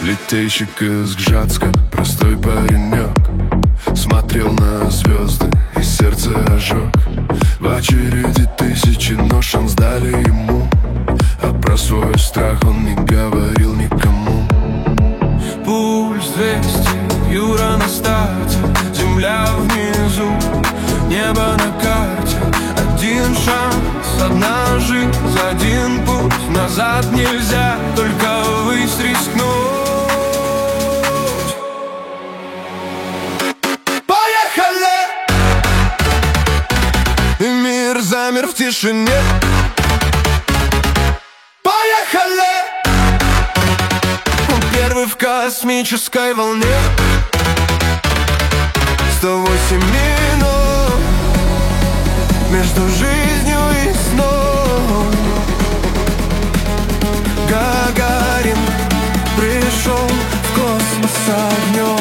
Летейщик из Гжатска, простой паренек, смотрел на звезды и сердце ожег. В очереди тысячи, но шанс дали ему, а про свой страх он не говорил никому. Пульс 200, Юра на старте, земля внизу, небо на карте. Один шанс, одна жизнь, один путь. Назад нельзя, только высь рискнуть. Поехали! И мир замер в тишине. Поехали! Он первый в космической волне. 108 минут между жизнью и сном. Гагарин пришел в космос с огнем.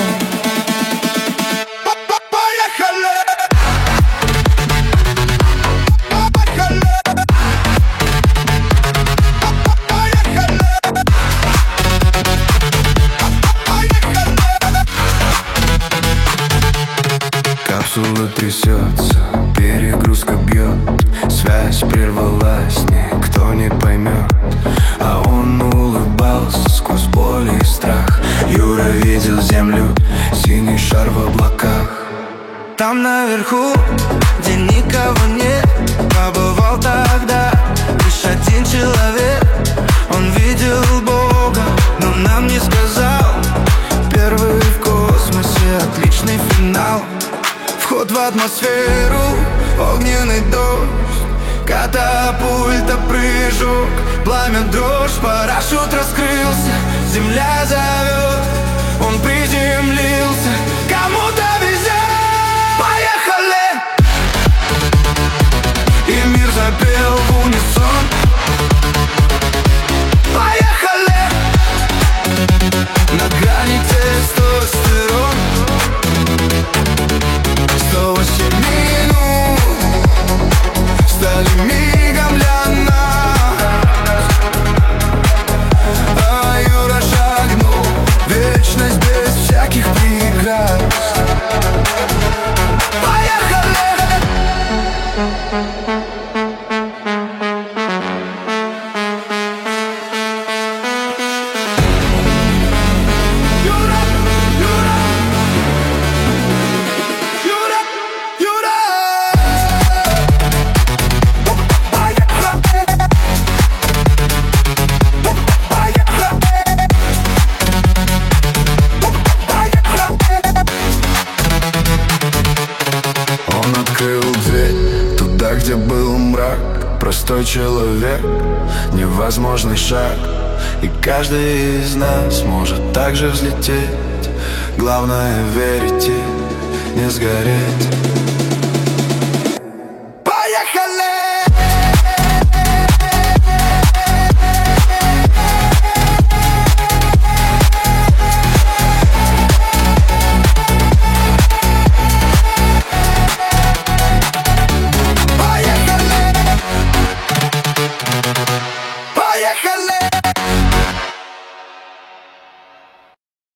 Капсула трясется, перегрузка бьет, связь прервалась, никто не поймет. А он улыбался сквозь боль и страх. Юра видел землю, синий шар в облаках. Там наверху, где никого нет, побывал тогда лишь один человек. Он видел Бога, но нам не сказал. Первый в космосе, отличный финал. Вход в атмосферу, огненный дождь, катапульта, прыжок, пламя, дрожь. Парашют раскрылся, земля зовет. Он приземлился, кому-то везет. Поехали! И мир запел в унисон. Поехали! На грани тестостерон. 108 минут стали мигом для нас. А Юра шагнул в вечность без всяких преград. Поехали! Где был мрак, простой человек, невозможный шаг. И каждый из нас может так же взлететь. Главное верить и не сгореть.